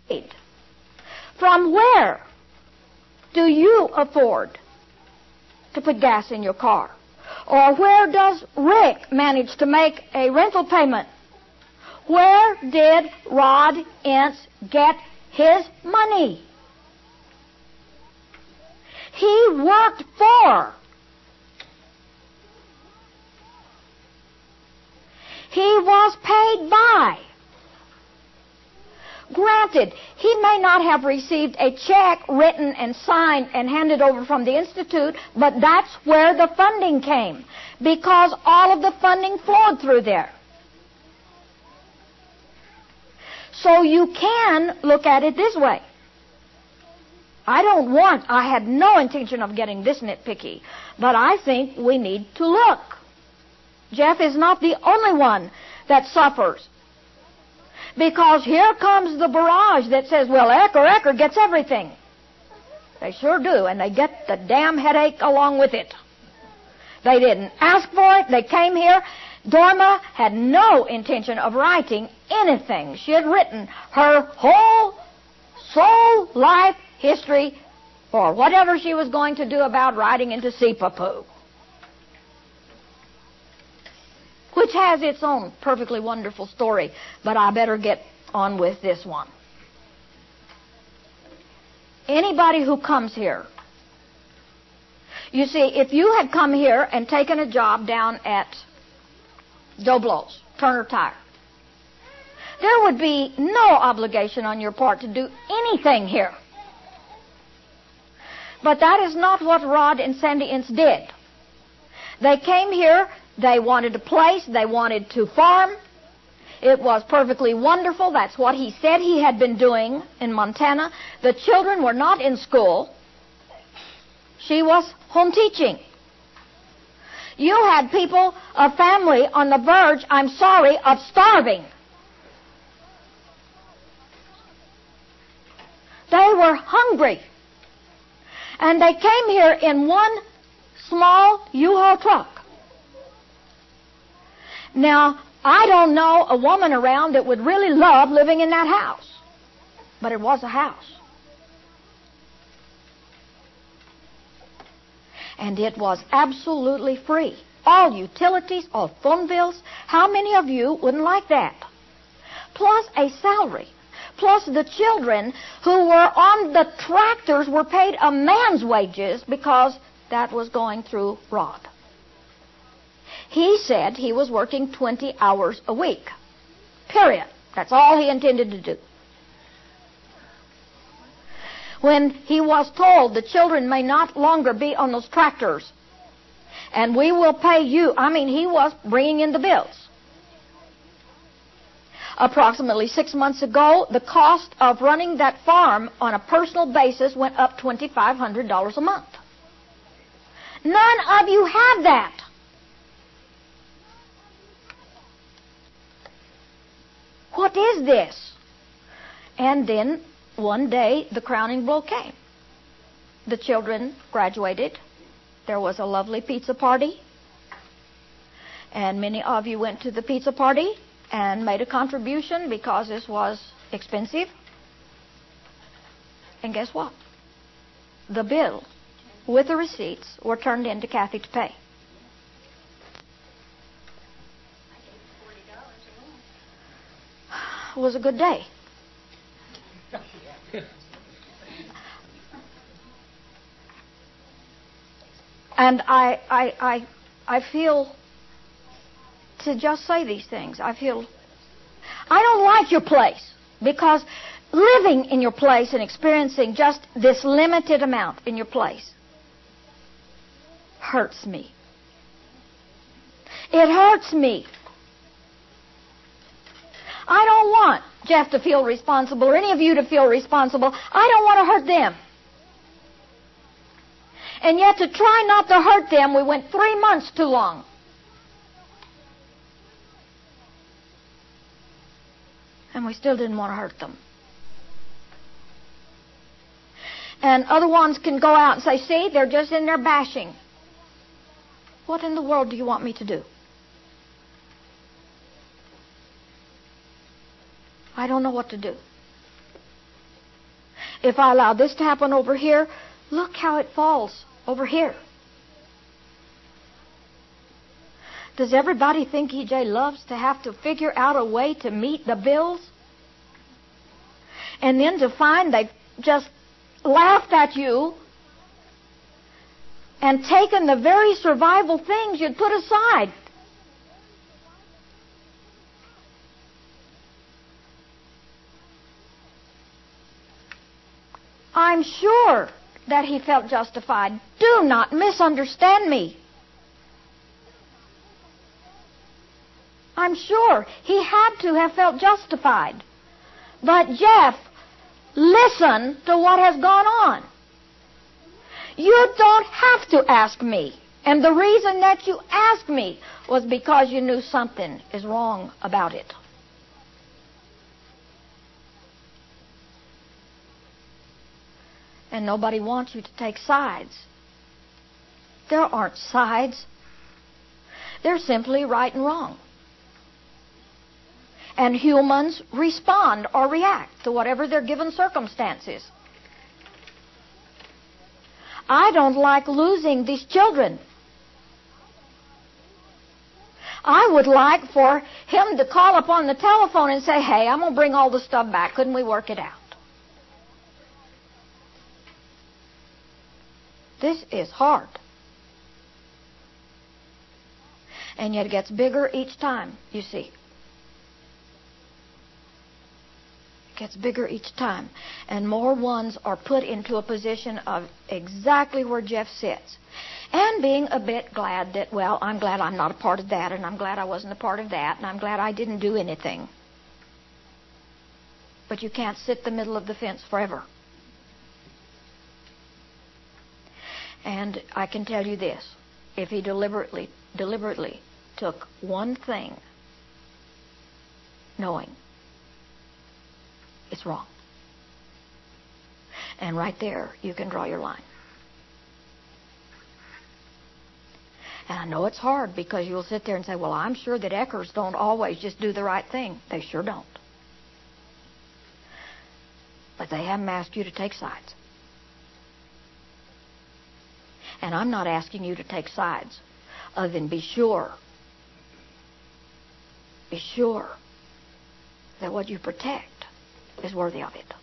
paid. From where do you afford to put gas in your car? Or where does Rick manage to make a rental payment? Where did Rod Ince get his money? He worked for. He was paid by. Granted, he may not have received a check written and signed and handed over from the Institute, but that's where the funding came, because all of the funding flowed through there. So you can look at it this way. I had no intention of getting this nitpicky, but I think we need to look. Jeff is not the only one that suffers. Because here comes the barrage that says, well, Ecker gets everything. They sure do, and they get the damn headache along with it. They didn't ask for it. They came here. Dorma had no intention of writing anything. She had written her whole soul life history or whatever she was going to do about writing into Sipapoo, which has its own perfectly wonderful story, but I better get on with this one. Anybody who comes here, you see, if you had come here and taken a job down at Joe Blow's, Turner Tire, there would be no obligation on your part to do anything here. But that is not what Rod and Sandy Ince did. They came here. They wanted a place. They wanted to farm. It was perfectly wonderful. That's what he said he had been doing in Montana. The children were not in school. She was home teaching. You had people, a family on the verge, I'm sorry, of starving. They were hungry. And they came here in one small U-Haul truck. Now, I don't know a woman around that would really love living in that house. But it was a house. And it was absolutely free. All utilities, all phone bills. How many of you wouldn't like that? Plus a salary. Plus the children who were on the tractors were paid a man's wages because that was going through Rod. He said he was working 20 hours a week. Period. That's all he intended to do. When he was told the children may not longer be on those tractors, and we will pay you, he was bringing in the bills. Approximately 6 months ago, the cost of running that farm on a personal basis went up $2,500 a month. None of you have that. What is this? And then one day the crowning blow came. The children graduated. There was a lovely pizza party. And many of you went to the pizza party and made a contribution because this was expensive. And guess what? The bill with the receipts were turned in to Kathy to pay. It was a good day. And I feel to just say these things. I don't like your place because living in your place and experiencing just this limited amount in your place hurts me. It hurts me. I don't want Jeff to feel responsible or any of you to feel responsible. I don't want to hurt them. And yet to try not to hurt them, we went 3 months too long. And we still didn't want to hurt them. And other ones can go out and say, see, they're just in there bashing. What in the world do you want me to do? I don't know what to do. If I allow this to happen over here, look how it falls over here. Does everybody think E.J. loves to have to figure out a way to meet the bills? And then to find they've just laughed at you and taken the very survival things you'd put aside. I'm sure that he felt justified. Do not misunderstand me. I'm sure he had to have felt justified. But Jeff, listen to what has gone on. You don't have to ask me. And the reason that you asked me was because you knew something is wrong about it. And nobody wants you to take sides. There aren't sides. They're simply right and wrong. And humans respond or react to whatever their given circumstances. I don't like losing these children. I would like for him to call up on the telephone and say, hey, I'm going to bring all the stuff back. Couldn't we work it out? This is hard. And yet it gets bigger each time, you see. It gets bigger each time. And more ones are put into a position of exactly where Jeff sits. And being a bit glad that, well, I'm glad I'm not a part of that, and I'm glad I wasn't a part of that, and I'm glad I didn't do anything. But you can't sit the middle of the fence forever. And I can tell you this, if he deliberately took one thing, knowing it's wrong. And right there, you can draw your line. And I know it's hard because you'll sit there and say, well, I'm sure that Eckers don't always just do the right thing. They sure don't. But they haven't asked you to take sides. And I'm not asking you to take sides, other than be sure that what you protect is worthy of it.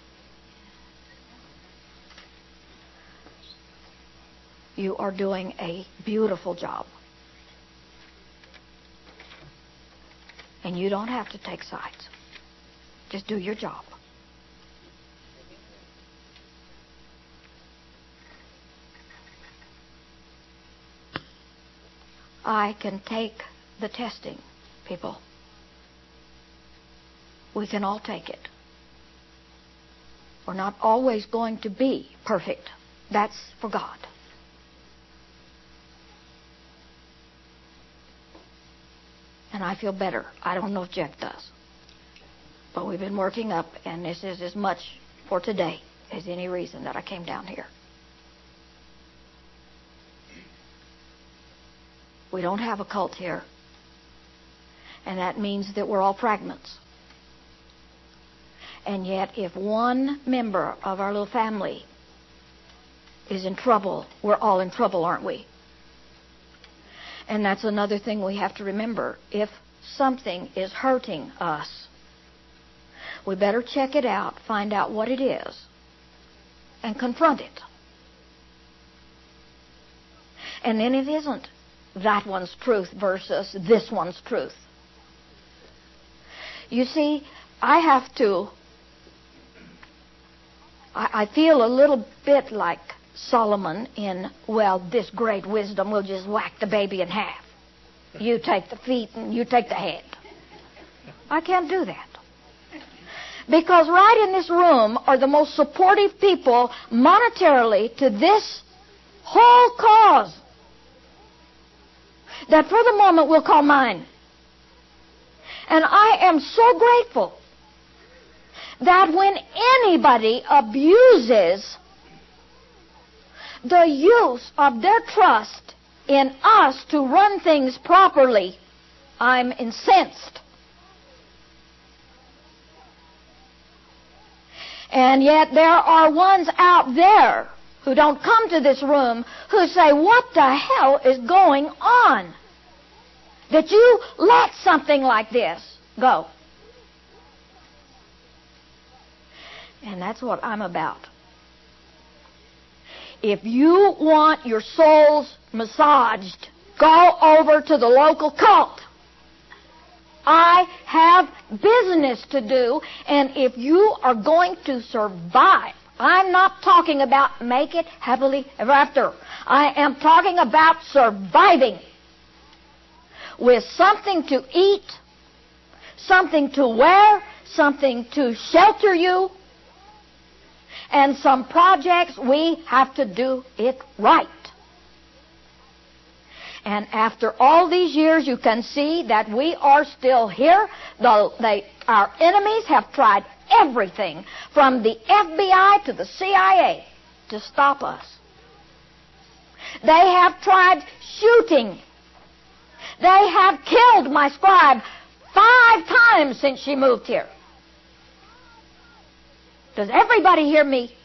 You are doing a beautiful job. And you don't have to take sides. Just do your job. I can take the testing, people. We can all take it. We're not always going to be perfect. That's for God. And I feel better. I don't know if Jeff does. But we've been working up, and this is as much for today as any reason that I came down here. We don't have a cult here. And that means that we're all fragments. And yet, if one member of our little family is in trouble, we're all in trouble, aren't we? And that's another thing we have to remember. If something is hurting us, we better check it out, find out what it is, and confront it. And then it isn't that one's truth versus this one's truth. You see, I feel a little bit like Solomon in, well, this great wisdom will just whack the baby in half. You take the feet and you take the head. I can't do that. Because right in this room are the most supportive people monetarily to this whole cause that for the moment we'll call mine. And I am so grateful that when anybody abuses the use of their trust in us to run things properly, I'm incensed. And yet there are ones out there who don't come to this room who say, what the hell is going on? That you let something like this go. And that's what I'm about. If you want your souls massaged, go over to the local cult. I have business to do, and if you are going to survive, I'm not talking about make it happily ever after. I am talking about surviving with something to eat, something to wear, something to shelter you, and some projects. We have to do it right. And after all these years, you can see that we are still here. Our enemies have tried everything, from the FBI to the CIA, to stop us. They have tried shooting. They have killed my scribe 5 times since she moved here. Does everybody hear me?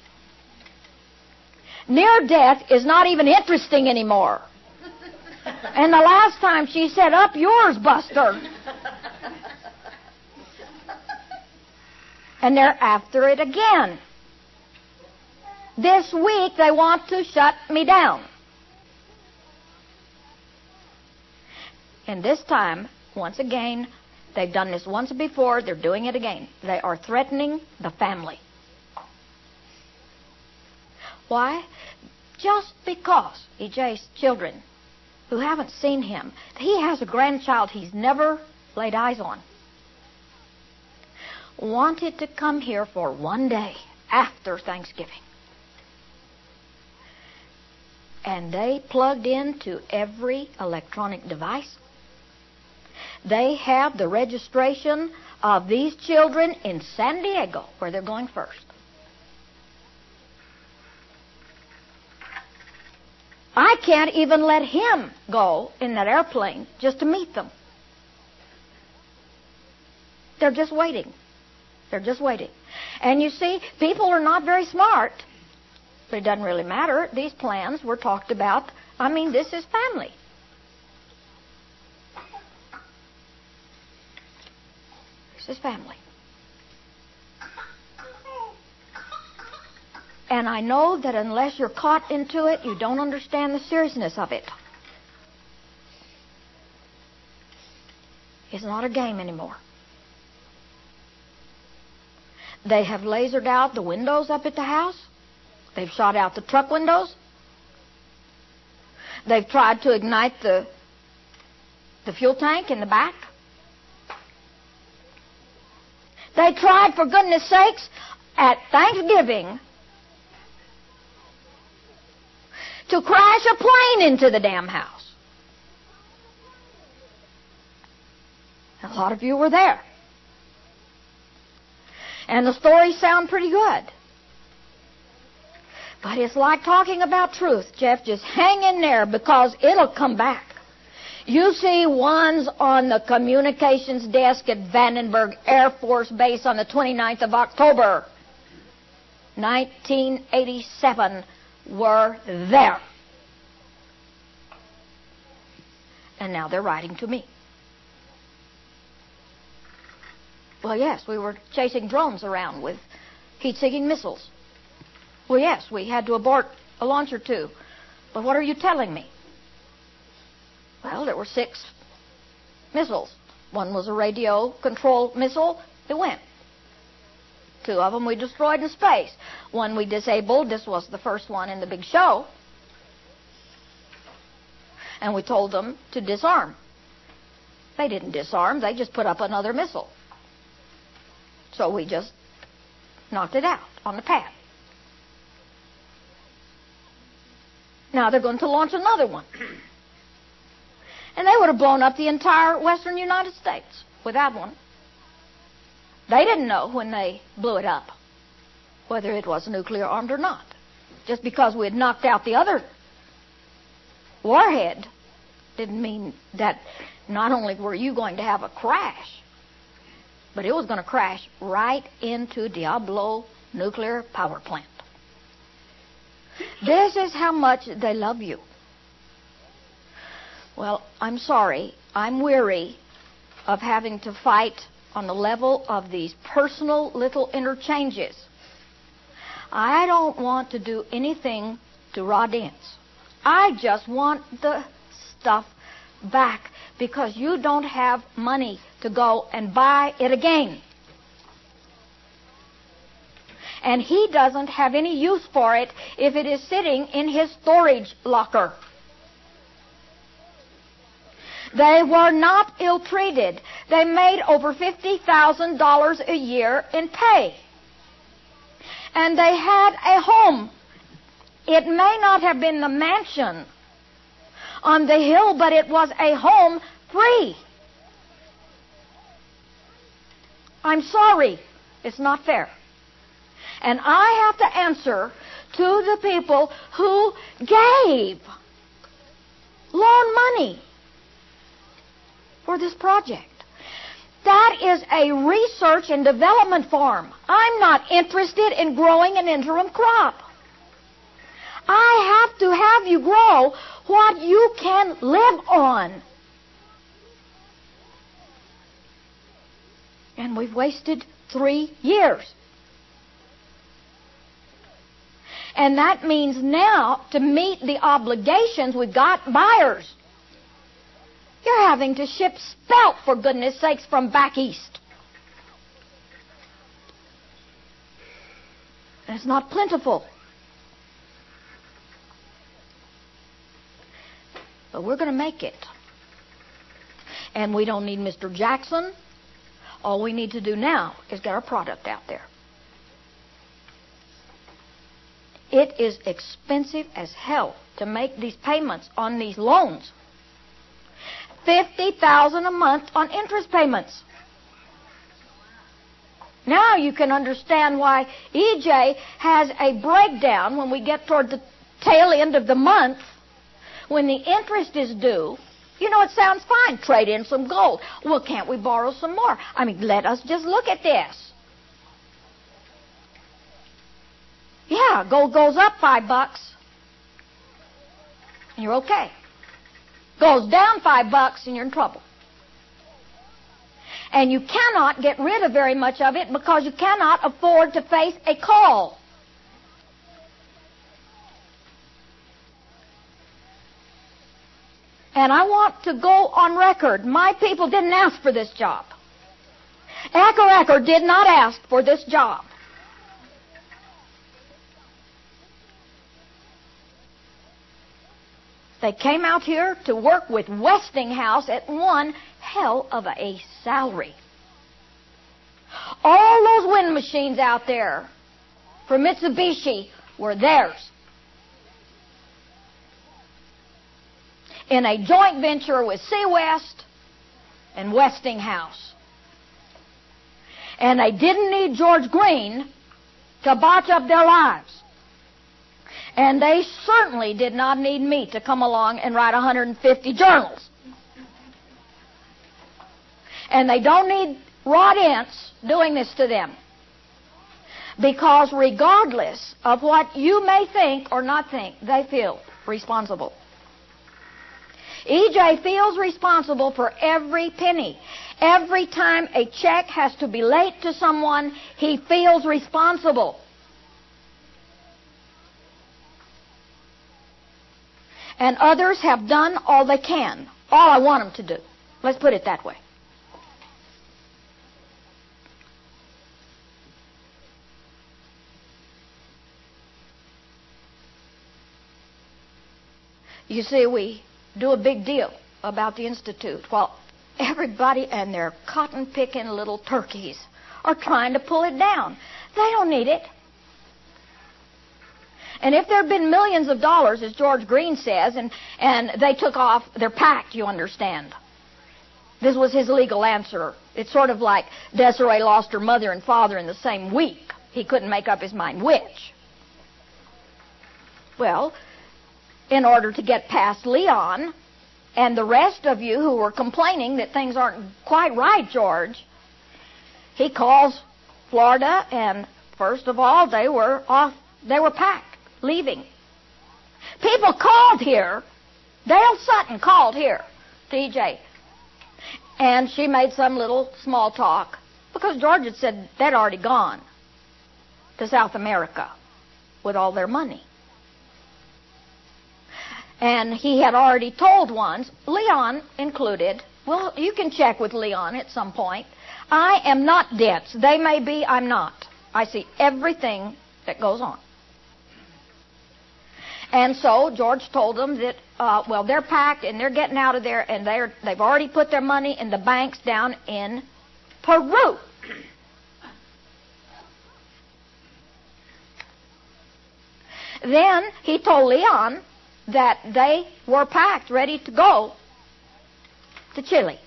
Near death is not even interesting anymore. And the last time she said, up yours, Buster. And they're after it again. This week they want to shut me down. And this time, once again, they've done this once before, they're doing it again. They are threatening the family. Why? Just because E.J.'s children who haven't seen him, he has a grandchild he's never laid eyes on, wanted to come here for one day after Thanksgiving. And they plugged into every electronic device. They have the registration of these children in San Diego, where they're going first. I can't even let him go in that airplane just to meet them. They're just waiting. They're just waiting. And you see, people are not very smart. But it doesn't really matter. These plans were talked about. I mean, this is family. This is family. And I know that unless you're caught into it, you don't understand the seriousness of it. It's not a game anymore. They have lasered out the windows up at the house. They've shot out the truck windows. They've tried to ignite the fuel tank in the back. They tried, for goodness sakes, at Thanksgiving to crash a plane into the damn house. A lot of you were there. And the stories sound pretty good. But it's like talking about truth, Jeff. Just hang in there, because it'll come back. You see ones on the communications desk at Vandenberg Air Force Base on the 29th of October, 1987, were there. And now they're writing to me. Well, yes, we were chasing drones around with heat-seeking missiles. Well, yes, we had to abort a launch or two. But what are you telling me? Well, there were 6 missiles. One was a radio control missile. It went. 2 of them we destroyed in space. One we disabled. This was the first one in the big show. And we told them to disarm. They didn't disarm. They just put up another missile. So we just knocked it out on the pad. Now they're going to launch another one. And they would have blown up the entire western United States with that one. They didn't know when they blew it up whether it was nuclear armed or not. Just because we had knocked out the other warhead didn't mean that not only were you going to have a crash, but it was going to crash right into Diablo nuclear power plant. This is how much they love you. Well, I'm sorry. I'm weary of having to fight on the level of these personal little interchanges. I don't want to do anything to raw dance. I just want the stuff back because you don't have money to go and buy it again. And he doesn't have any use for it if it is sitting in his storage locker. They were not ill-treated. They made over $50,000 a year in pay. And they had a home. It may not have been the mansion on the hill, but it was a home free. I'm sorry. It's not fair. And I have to answer to the people who gave loan money for this project. That is a research and development farm. I'm not interested in growing an interim crop. I have to have you grow what you can live on. And we've wasted 3 years. And that means now, to meet the obligations, we've got buyers. You're having to ship spelt, for goodness sakes, from back east. And it's not plentiful. But we're going to make it. And we don't need Mr. Jackson. All we need to do now is get our product out there. It is expensive as hell to make these payments on these loans. $50,000 a month on interest payments. Now you can understand why EJ has a breakdown when we get toward the tail end of the month, when the interest is due. You know, it sounds fine. Trade in some gold. Well, can't we borrow some more? I mean, let us just look at this. Yeah, gold goes up $5. And you're okay. Goes down $5 and you're in trouble. And you cannot get rid of very much of it because you cannot afford to face a call. And I want to go on record. My people didn't ask for this job. Ecker did not ask for this job. They came out here to work with Westinghouse at one hell of a salary. All those wind machines out there for Mitsubishi were theirs. In a joint venture with Seawest and Westinghouse. And they didn't need George Green to botch up their lives. And they certainly did not need me to come along and write 150 journals. And they don't need Rod Ince doing this to them. Because regardless of what you may think or not think, they feel responsible. EJ feels responsible for every penny. Every time a check has to be late to someone, he feels responsible. And others have done all they can. All I want them to do. Let's put it that way. You see, we do a big deal about the Institute. Well, everybody and their cotton-picking little turkeys are trying to pull it down. They don't need it. And if there had been millions of dollars, as George Green says, and they took off their pact, you understand. This was his legal answer. It's sort of like Desiree lost her mother and father in the same week. He couldn't make up his mind which. Well, in order to get past Leon and the rest of you who were complaining that things aren't quite right, George, he calls Florida and First of all, they were off. They were packed, leaving. People called here. Dale Sutton called here to EJ. And she made some little small talk because George had said they'd already gone to South America with all their money. And he had already told ones, Leon included, well, you can check with Leon at some point, I am not dense. They may be, I'm not. I see everything that goes on. And so George told them that, well, they're packed and they're getting out of there, and they've already put their money in the banks down in Peru. Then he told Leon that they were packed, ready to go to Chile.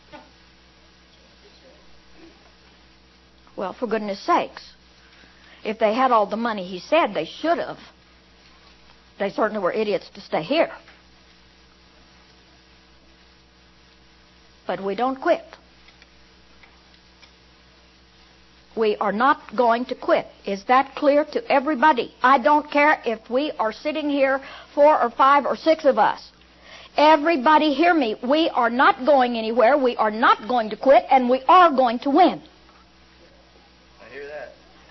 Well, for goodness sakes, if they had all the money he said they should have, they certainly were idiots to stay here. But we don't quit. We are not going to quit. Is that clear to everybody? I don't care if we are sitting here 4 or 5 or 6 of us. Everybody hear me. We are not going anywhere. We are not going to quit, and we are going to win. I hear that.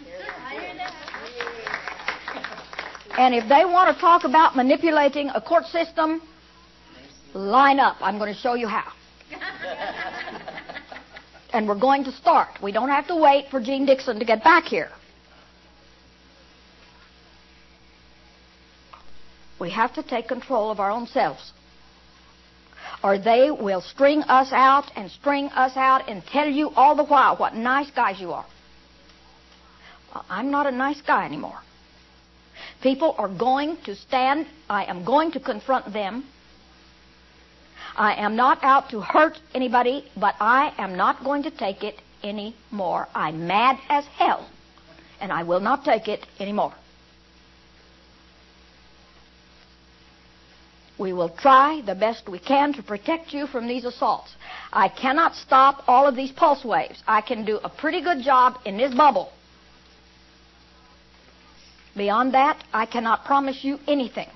And if they want to talk about manipulating a court system, line up. I'm going to show you how. And we're going to start. We don't have to wait for Gene Dixon to get back here. We have to take control of our own selves, or they will string us out and tell you all the while what nice guys you are. Well, I'm not a nice guy anymore. People are going to stand. I am going to confront them. I am not out to hurt anybody, but I am not going to take it anymore. I'm mad as hell, and I will not take it anymore. We will try the best we can to protect you from these assaults. I cannot stop all of these pulse waves. I can do a pretty good job in this bubble. Beyond that, I cannot promise you anything.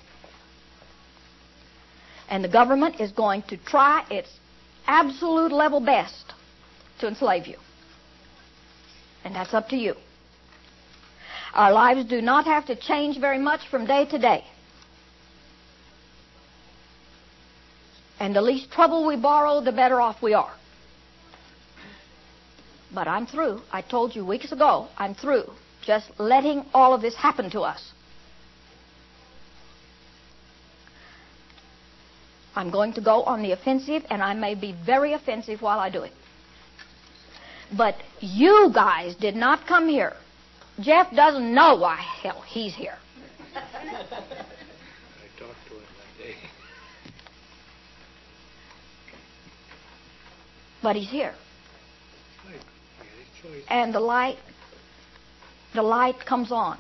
And the government is going to try its absolute level best to enslave you. And that's up to you. Our lives do not have to change very much from day to day. And the least trouble we borrow, the better off we are. But I'm through. I told you weeks ago, I'm through just letting all of this happen to us. I'm going to go on the offensive, and I may be very offensive while I do it. But you guys did not come here. Jeff doesn't know why hell he's here. I talked to him that day. But he's here. Right. He had his choice. And the light comes on.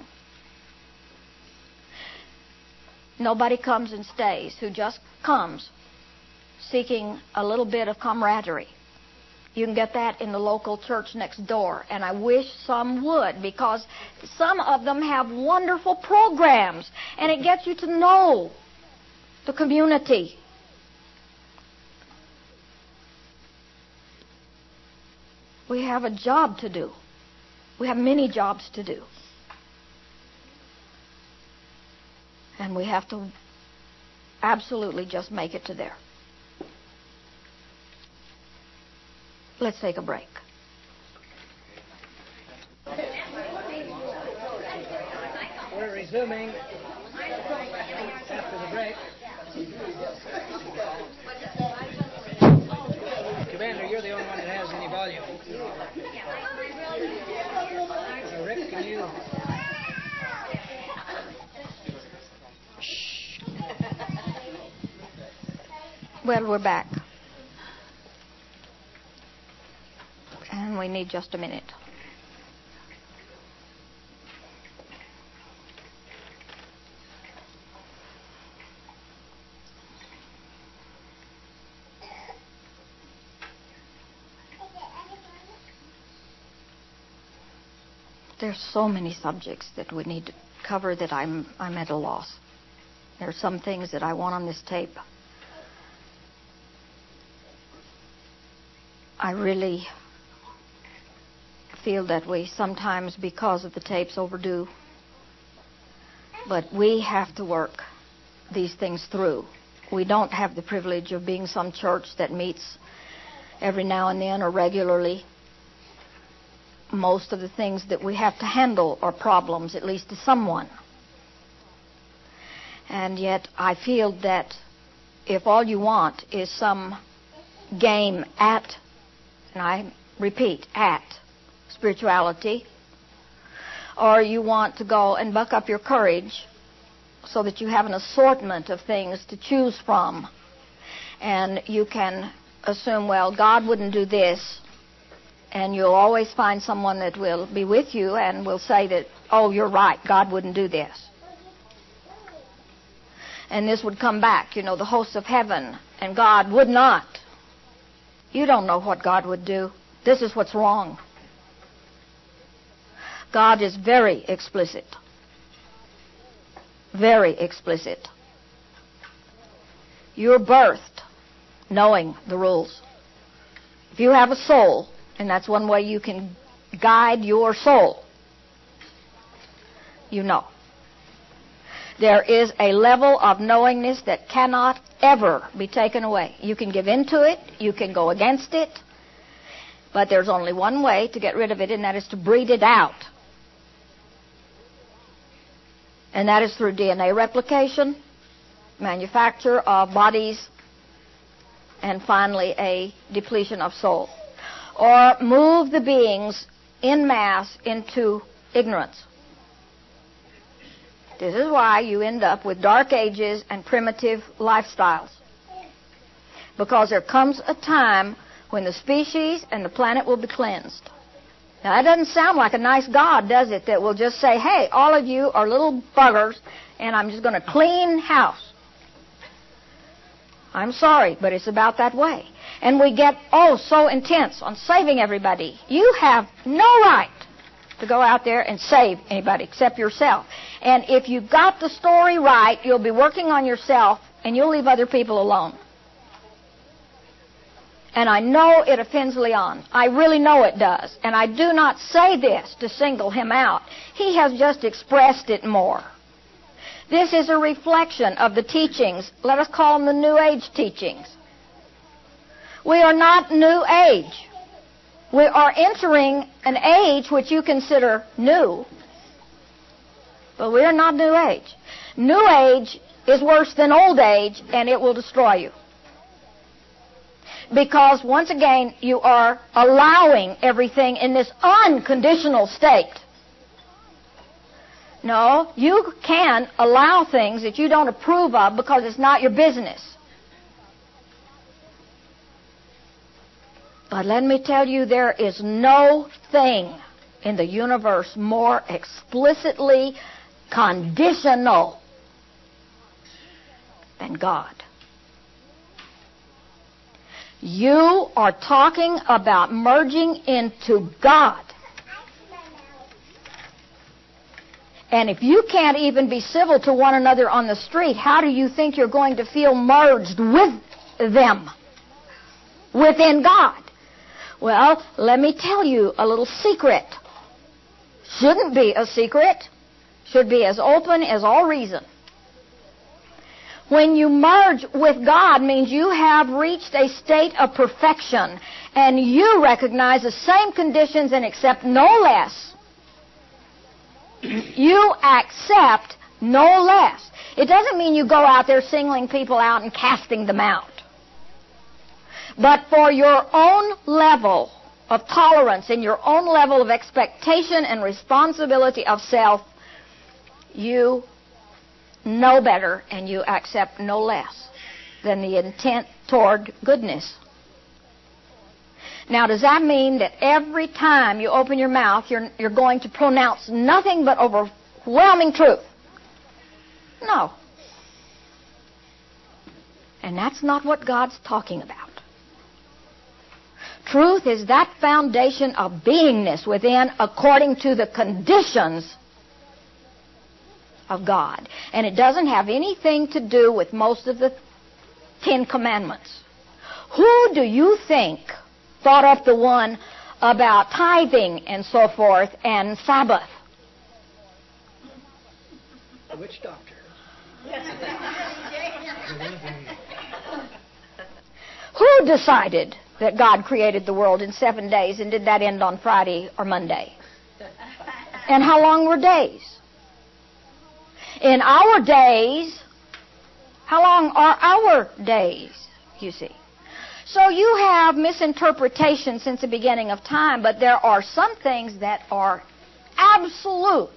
Nobody comes and stays who just comes seeking a little bit of camaraderie. You can get that in the local church next door, and I wish some would, because some of them have wonderful programs, and it gets you to know the community. We have a job to do. We have many jobs to do. And we have to absolutely just make it to there. Let's take a break. We're resuming after the break. Commander, you're the only one that has any volume. Rick, can you... Well, we're back. And we need just a minute. there's so many subjects that we need to cover that I'm at a loss. There are some things that I want on this tape. I really feel that we sometimes, because of the tapes, overdo. But we have to work these things through. We don't have the privilege of being some church that meets every now and then or regularly. Most of the things that we have to handle are problems, at least to someone. And yet I feel that if all you want is some game at, and I repeat, at spirituality, or you want to go and buck up your courage so that you have an assortment of things to choose from, and you can assume, well, God wouldn't do this, and you'll always find someone that will be with you and will say that, oh, you're right, God wouldn't do this. And this would come back, the hosts of heaven, and God would not. You don't know what God would do. This is what's wrong. God is very explicit. Very explicit. You're birthed knowing the rules. If you have a soul, and that's one way you can guide your soul, you know. There is a level of knowingness that cannot ever be taken away. You can give in to it, you can go against it, but there's only one way to get rid of it, and that is to breed it out. And that is through DNA replication, manufacture of bodies, and finally a depletion of soul. Or move the beings en masse into ignorance. This is why you end up with dark ages and primitive lifestyles. Because there comes a time when the species and the planet will be cleansed. Now, that doesn't sound like a nice God, does it, that will just say, hey, all of you are little buggers, and I'm just going to clean house. I'm sorry, but it's about that way. And we get, so intense on saving everybody. You have no right to go out there and save anybody except yourself. And if you got the story right, you'll be working on yourself, and you'll leave other people alone. And I know it offends Leon. I really know it does. And I do not say this to single him out. He has just expressed it more. This is a reflection of the teachings. Let us call them the New Age teachings. We are not New Age. We are entering an age which you consider new, but we are not New Age. New Age is worse than Old Age, and it will destroy you. Because, once again, you are allowing everything in this unconditional state. No, you can allow things that you don't approve of because it's not your business. But let me tell you, there is no thing in the universe more explicitly conditional than God. You are talking about merging into God. And if you can't even be civil to one another on the street, how do you think you're going to feel merged with them within God? Well, let me tell you a little secret. Shouldn't be a secret. Should be as open as all reason. When you merge with God means you have reached a state of perfection, and you recognize the same conditions and accept no less. You accept no less. It doesn't mean you go out there singling people out and casting them out. But for your own level of tolerance and your own level of expectation and responsibility of self, you know better and you accept no less than the intent toward goodness. Now, does that mean that every time you open your mouth, you're going to pronounce nothing but overwhelming truth? No. And that's not what God's talking about. Truth is that foundation of beingness within according to the conditions of God. And it doesn't have anything to do with most of the 10 Commandments. Who do you think thought up the one about tithing and so forth and Sabbath? The witch doctor. Who decided that God created the world in 7 days, and did that end on Friday or Monday? And how long were days? In our days, how long are our days, you see? So you have misinterpretation since the beginning of time, but there are some things that are absolute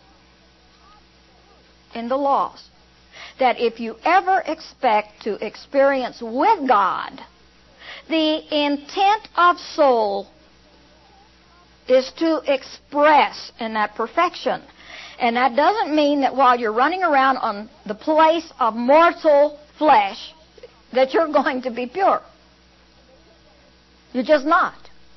in the laws, that if you ever expect to experience with God, the intent of soul is to express in that perfection. And that doesn't mean that while you're running around on the place of mortal flesh that you're going to be pure. You're just not.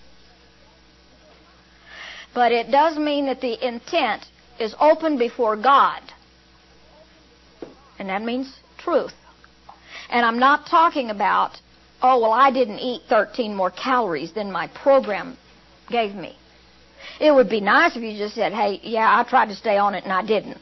But it does mean that the intent is open before God. And that means truth. And I'm not talking about, oh, well, I didn't eat 13 more calories than my program gave me. It would be nice if you just said, hey, yeah, I tried to stay on it and I didn't.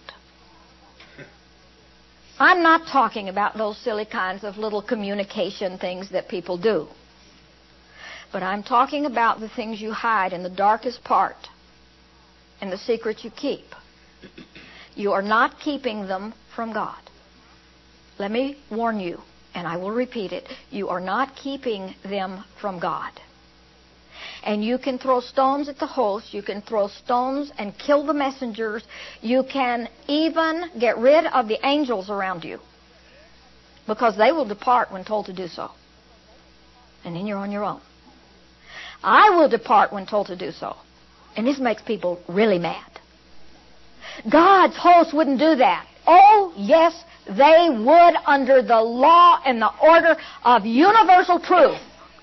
I'm not talking about those silly kinds of little communication things that people do. But I'm talking about the things you hide in the darkest part and the secrets you keep. You are not keeping them from God. Let me warn you, and I will repeat it. You are not keeping them from God. And you can throw stones at the host. You can throw stones and kill the messengers. You can even get rid of the angels around you, because they will depart when told to do so. And then you're on your own. I will depart when told to do so. And this makes people really mad. God's host wouldn't do that. Oh, yes, they would, under the law and the order of universal truth.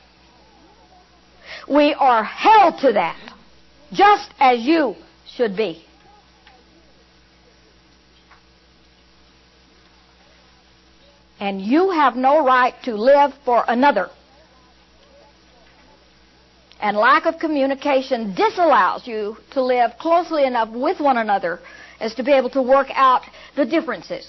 We are held to that, just as you should be. And you have no right to live for another. And lack of communication disallows you to live closely enough with one another as to be able to work out the differences.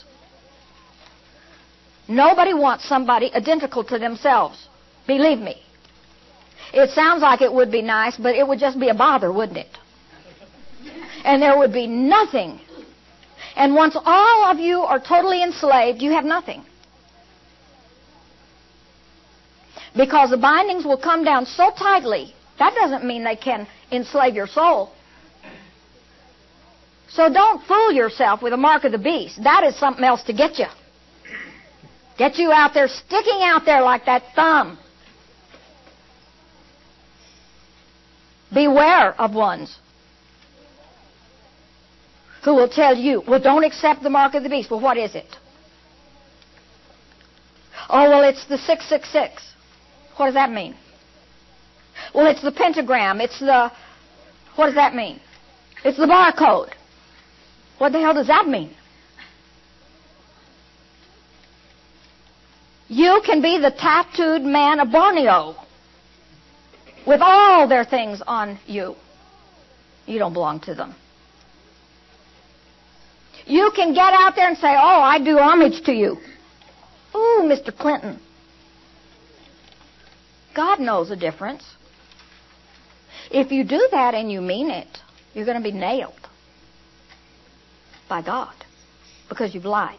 Nobody wants somebody identical to themselves. Believe me. It sounds like it would be nice, but it would just be a bother, wouldn't it? And there would be nothing. And once all of you are totally enslaved, you have nothing. Because the bindings will come down so tightly, that doesn't mean they can enslave your soul. So don't fool yourself with the mark of the beast. That is something else to get you. Get you out there, sticking out there like that thumb. Beware of ones who will tell you, well, don't accept the mark of the beast. Well, what is it? Oh, well, it's the 666. What does that mean? Well, it's the pentagram. It's the... What does that mean? It's the barcode. What the hell does that mean? You can be the tattooed man of Borneo with all their things on you. You don't belong to them. You can get out there and say, oh, I do homage to you. Ooh, Mr. Clinton. God knows the difference. If you do that and you mean it, you're going to be nailed by God because you've lied.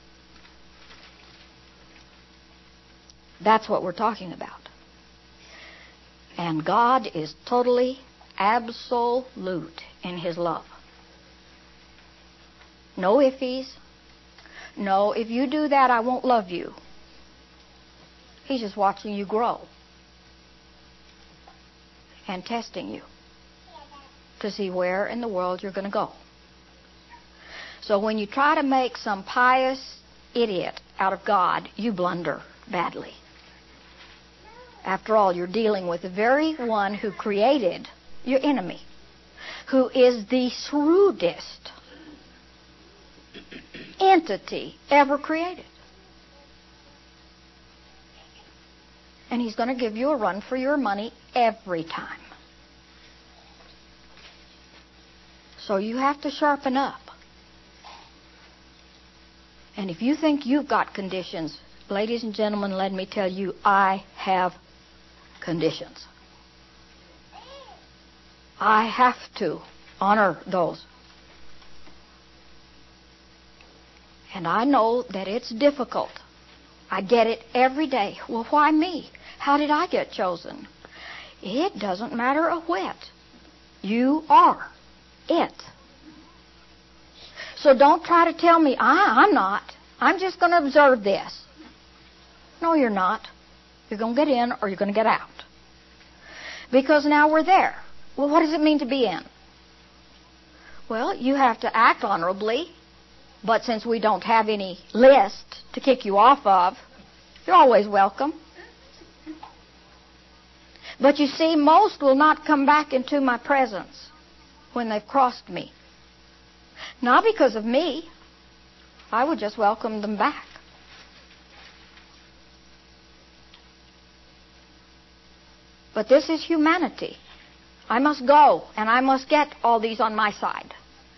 That's what we're talking about. And God is totally absolute in His love. No iffies. No, if you do that, I won't love you. He's just watching you grow and testing you to see where in the world you're going to go. So when you try to make some pious idiot out of God, you blunder badly. After all, you're dealing with the very one who created your enemy, who is the shrewdest entity ever created. And he's going to give you a run for your money every time. So you have to sharpen up. And if you think you've got conditions, ladies and gentlemen, let me tell you, I have conditions. I have to honor those. And I know that it's difficult. I get it every day. Well, why me? How did I get chosen? It doesn't matter a whit. You are it. So don't try to tell me, I'm not. I'm just going to observe this. No, you're not. You're going to get in or you're going to get out. Because now we're there. Well, what does it mean to be in? Well, you have to act honorably. But since we don't have any list to kick you off of, you're always welcome. But you see, most will not come back into my presence when they've crossed me. Not because of me. I would just welcome them back. But this is humanity. I must go, and I must get all these on my side.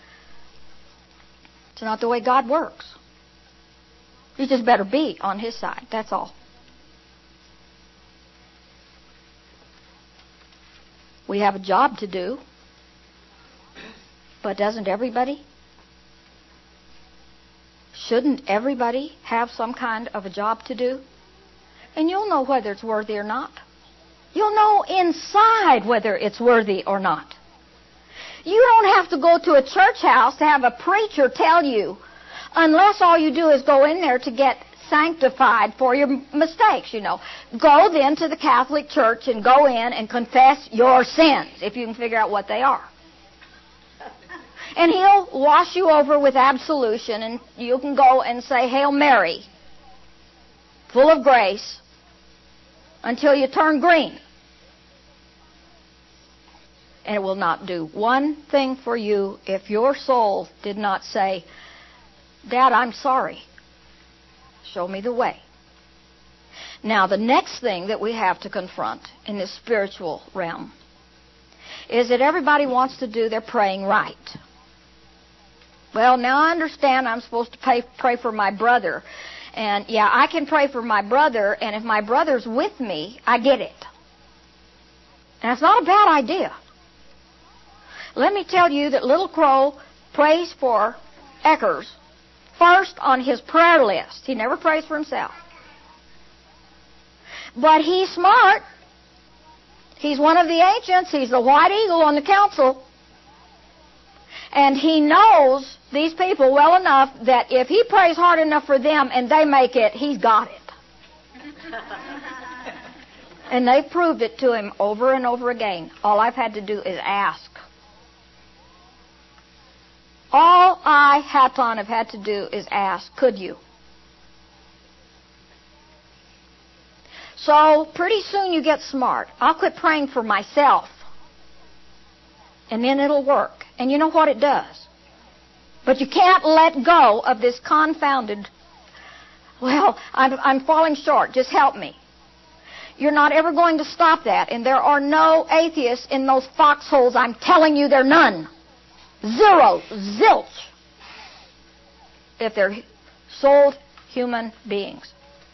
It's not the way God works. You just better be on His side, that's all. We have a job to do, but doesn't everybody? Shouldn't everybody have some kind of a job to do? And you'll know whether it's worthy or not. You'll know inside whether it's worthy or not. You don't have to go to a church house to have a preacher tell you, unless all you do is go in there to get sanctified for your mistakes, you know. Go then to the Catholic Church and go in and confess your sins, if you can figure out what they are. And He'll wash you over with absolution, and you can go and say, Hail Mary, full of grace, until you turn green. And it will not do one thing for you if your soul did not say, Dad, I'm sorry. Show me the way. Now, the next thing that we have to confront in this spiritual realm is that everybody wants to do their praying right. Well, now I understand I'm supposed to pray for my brother. And, yeah, I can pray for my brother, and if my brother's with me, I get it. And it's not a bad idea. Let me tell you that Little Crow prays for Eckers first on his prayer list. He never prays for himself. But he's smart. He's one of the ancients. He's the white eagle on the council. And he knows these people well enough that if he prays hard enough for them and they make it, he's got it. And they've proved it to him over and over again. All I've had to do is ask. All I, Hatton, have had to do is ask, could you? So pretty soon you get smart. I'll quit praying for myself. And then it'll work. And you know what it does? But you can't let go of this confounded, well, I'm falling short. Just help me. You're not ever going to stop that. And there are no atheists in those foxholes. I'm telling you, there are none. Zero. Zilch. If they're souled human beings.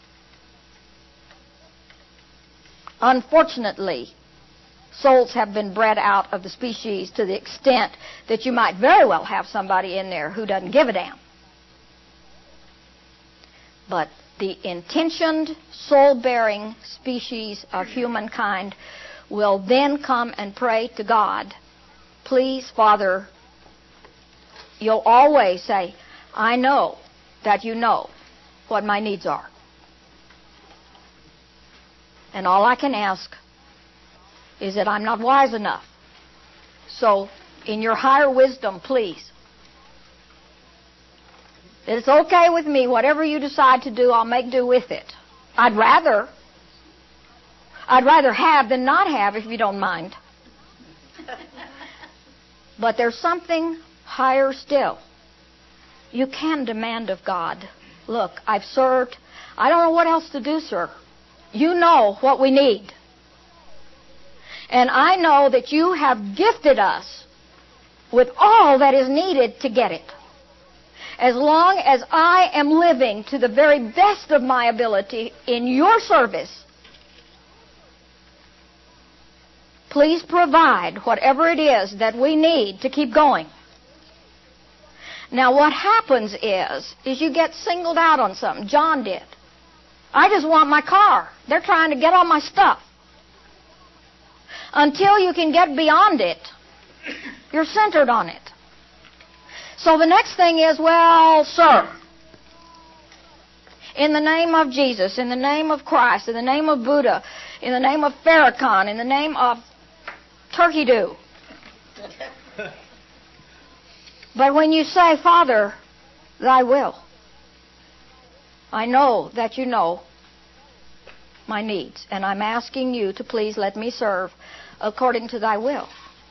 Unfortunately, souls have been bred out of the species to the extent that you might very well have somebody in there who doesn't give a damn. But the intentioned, soul-bearing species of humankind will then come and pray to God, please, Father, you'll always say, I know that you know what my needs are. And all I can ask is that I'm not wise enough. So, in your higher wisdom, please. It's okay with me. Whatever you decide to do, I'll make do with it. I'd rather I'd rather have than not have, if you don't mind. But there's something higher still. You can demand of God, look, I've served. I don't know what else to do, sir. You know what we need. And I know that you have gifted us with all that is needed to get it. As long as I am living to the very best of my ability in your service, please provide whatever it is that we need to keep going. Now what happens is you get singled out on something. John did. I just want my car. They're trying to get all my stuff. Until you can get beyond it, you're centered on it. So the next thing is, well, sir, in the name of Jesus, in the name of Christ, in the name of Buddha, in the name of Farrakhan, in the name of Turkey Do. But when you say, Father, thy will, I know that you know my needs, and I'm asking you to please let me serve according to thy will.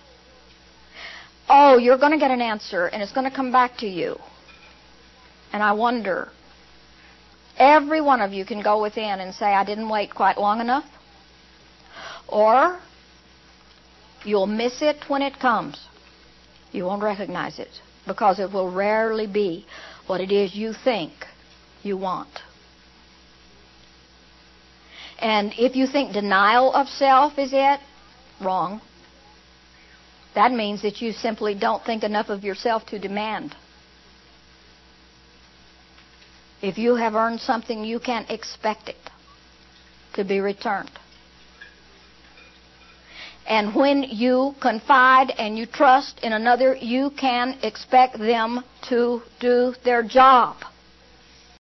Oh, you're going to get an answer, and it's going to come back to you. And I wonder, every one of you can go within and say, I didn't wait quite long enough. Or you'll miss it when it comes. You won't recognize it, because it will rarely be what it is you think you want. And if you think denial of self is it, wrong. That means that you simply don't think enough of yourself to demand. If you have earned something, you can expect it to be returned. And when you confide and you trust in another, you can expect them to do their job.